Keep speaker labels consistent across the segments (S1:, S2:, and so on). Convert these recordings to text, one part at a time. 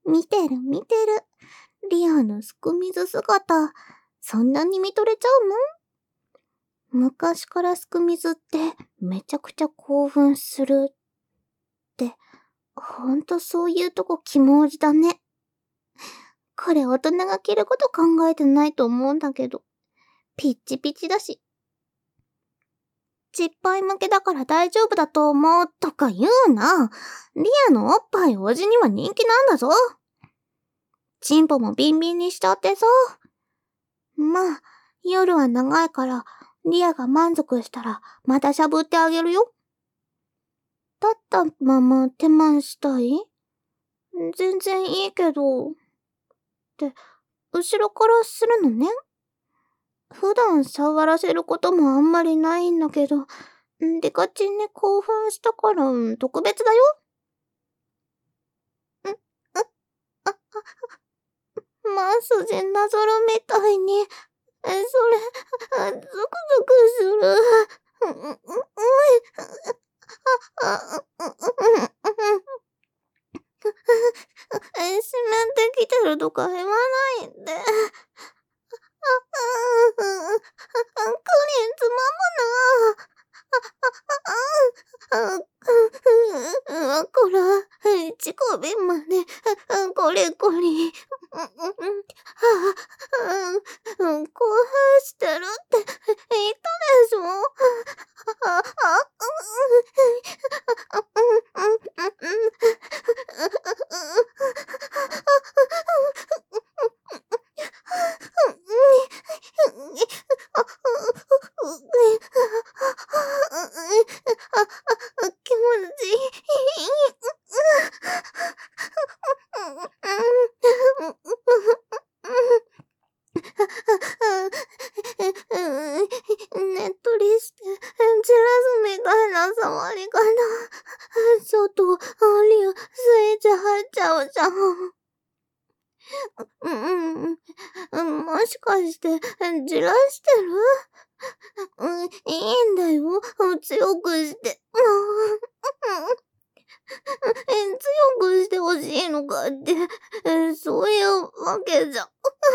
S1: 見てる。リアのすくみず姿、そんなに見とれちゃうの？昔からすくみずってめちゃくちゃ興奮するって、ほんとそういうとこ肝おじだね。これ大人が着ること考えてないと思うんだけど、ピッチピチだし。ちっぱい向けだから大丈夫だと思うとか言うな。リアのおっぱいおじには人気なんだぞ。チンポもビンビンにしちゃってさ。まあ、夜は長いから、リアが満足したらまたしゃぶってあげるよ。立ったまま手満したい？全然いいけど。って、後ろからするのね。普段触らせることもあんまりないんだけど、デカチンに興奮したから特別だよ。マスジなぞるみたいに、それ、ゾクゾクする。湿ってきてるとか言わないで。クリンつまむな。こら、乳首まで、これこり。興奮してるって言ったでしょ。気持ちいい。ねっとりして、ジェラスみたいな触り方。ちょっと、リア、スイッチ入っちゃうじゃん。もしかして、じらしてる？いいんだよ。強くして。強くしてほしいのかって、そういうわけじゃ。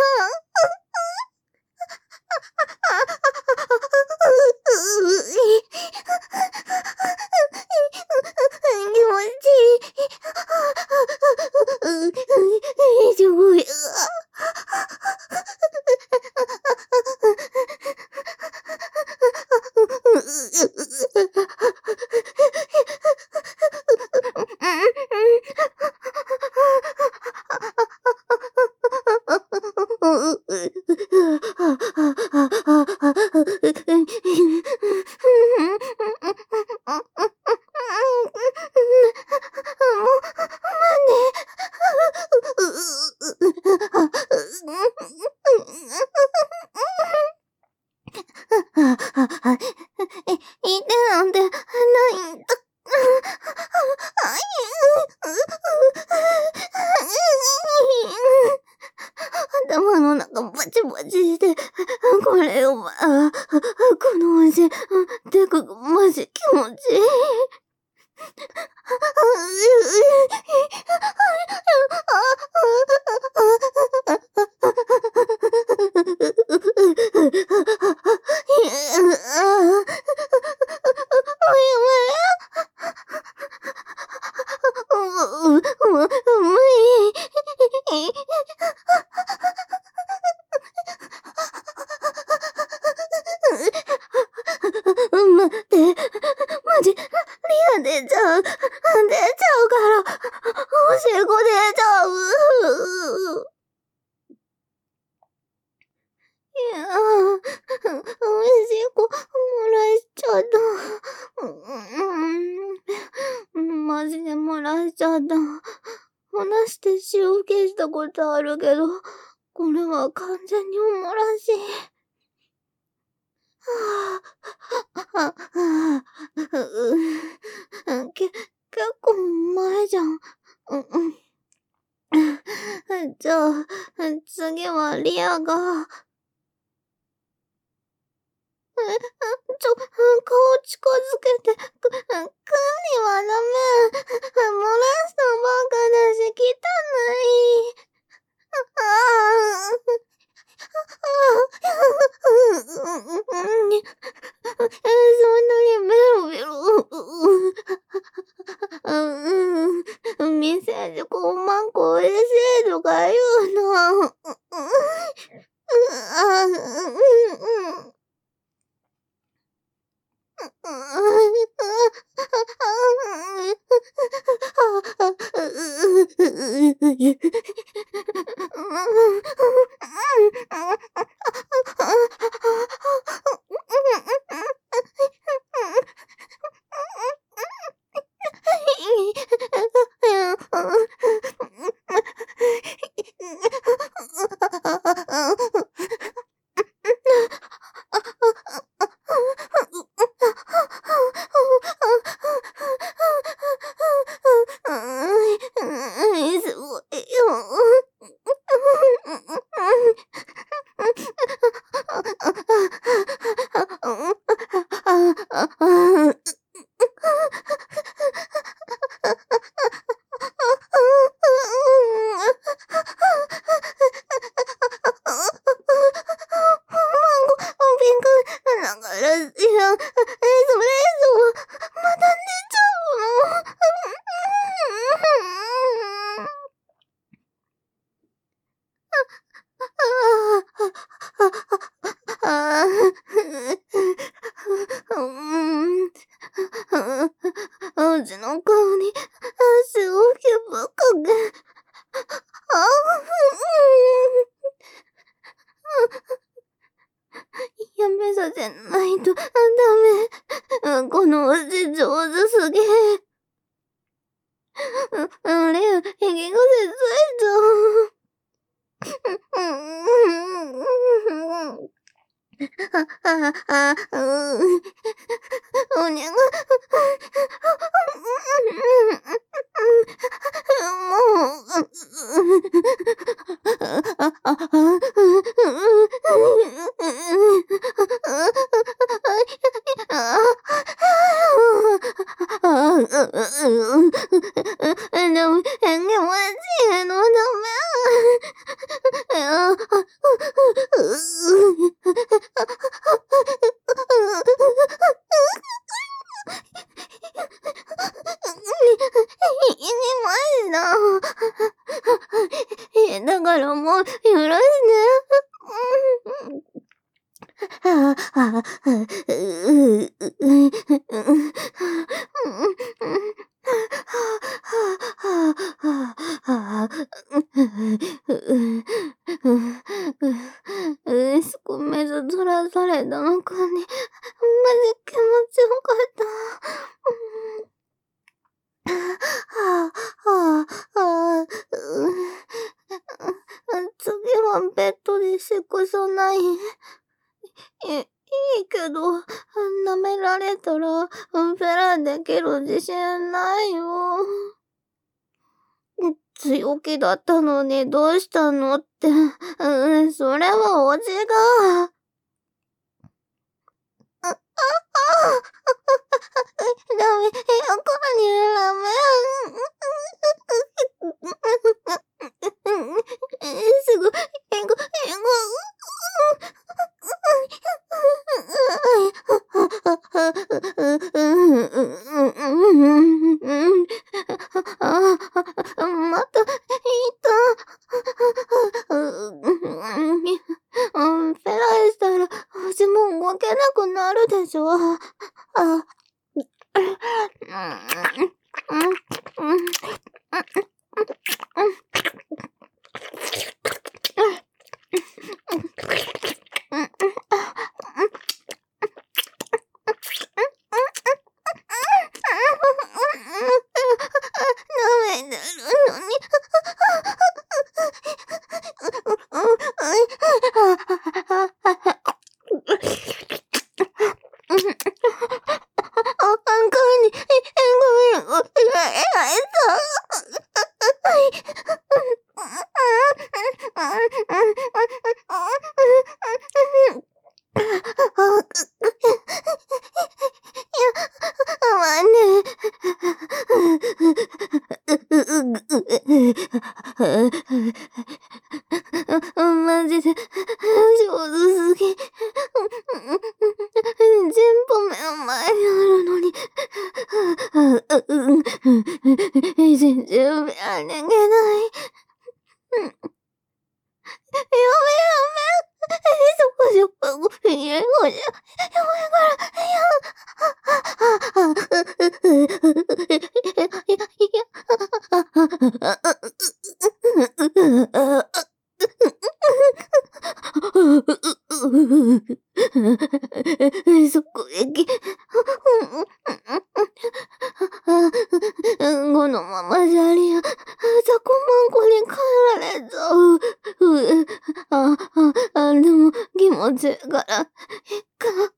S1: 気持ちいい。すごい。いいてなんてないんだ。頭の中バチバチして、これを、この味、てか、マジ気持ちいい。待って、マジ、リア出ちゃうから、おしっこ出ちゃう。いやおしっこ漏らしちゃった。マジで漏らしちゃった。話して塩受けしたことあるけど、これは完全にお漏らし。結構前じゃん。じゃあ、次はリアが、顔近づけて、くにはダメ。漏らしたばっかだし、汚い。 んこ美味しいとか言うの。すごいよ。ピンクだから、それ以上、また寝ちゃうの。うちの顔に足をけばかけ。やめさせないとダメ。この足上手すぎ。レオ、息癖ついた。おにゃが、だからもう許して。すこめずずらされたのかね。マジ気持ちよかった。次はベッドでしこさない。いいけど、舐められたら、フェラできる自信ないよ。強気だったのにどうしたのって、それはおじが。ダメ、横にダメ。すごい、また、フェラしたら、足も動けなくなるでしょ。舐めてるのに。マジで、上手すぎ。 全部目の前にあるのに。全然目は逃げない。やめ。そこ、家をやめから、そこへこのままじゃザコマンコに帰られちゃう。でも気持ちいいから、いっか。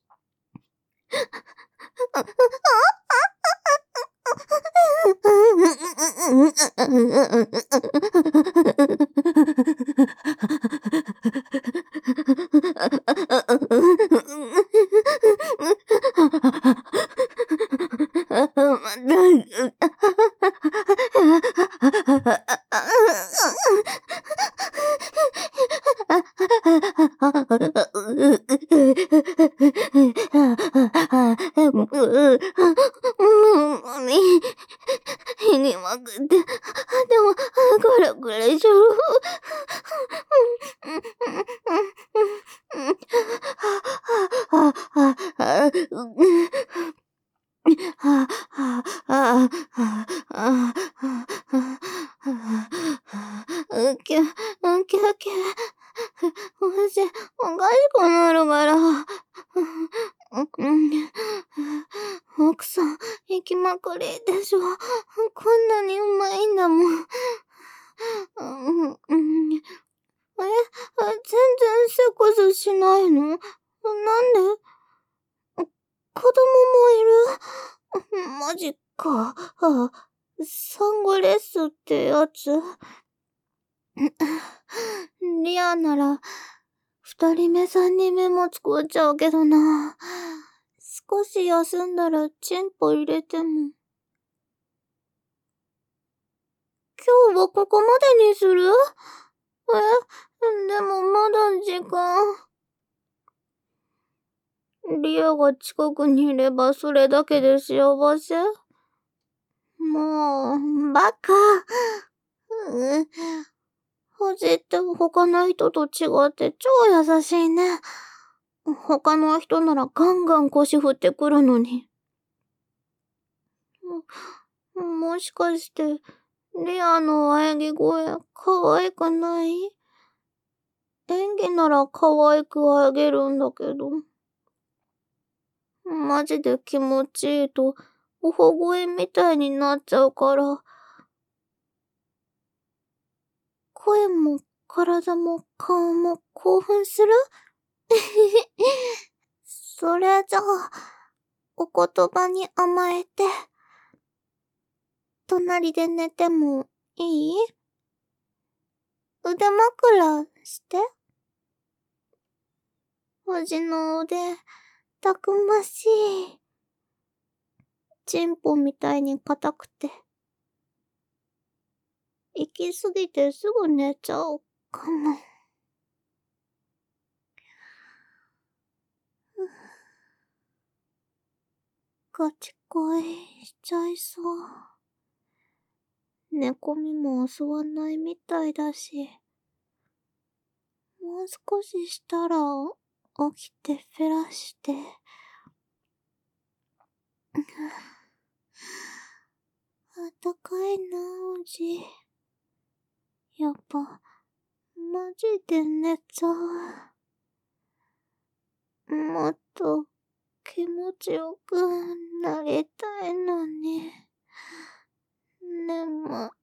S1: 火にまくって、でも、ぐるぐるしょ。マジ、おかしくなるから。奥さん、行きまくりでしょ。こんなにうまいんだもん。全然セックスしないの？なんで？子供もいる？マジか。サンゴレスってやつ？リアなら、二人目三人目も作っちゃうけどな。少し休んだらチンポ入れても。今日はここまでにする？でもまだ時間。リアが近くにいればそれだけで幸せ？もう、バカ。フジって他の人と違って超優しいね。他の人ならガンガン腰振ってくるのに。もしかして、リアの喘ぎ声可愛くない？演技なら可愛くあげるんだけど。マジで気持ちいいと、おほ声みたいになっちゃうから。声も体も顔も興奮する？それじゃあ、お言葉に甘えて、隣で寝てもいい？腕枕して。おじの腕、たくましい。チンポみたいに硬くて。行き過ぎてすぐ寝ちゃうかも。ガチ恋しちゃいそう。寝込みも襲わないみたいだし。もう少ししたら起きてフェラして。あったかいな、おじ。やっぱ、マジで寝ちゃう。もっと気持ちよくなりたいのに。眠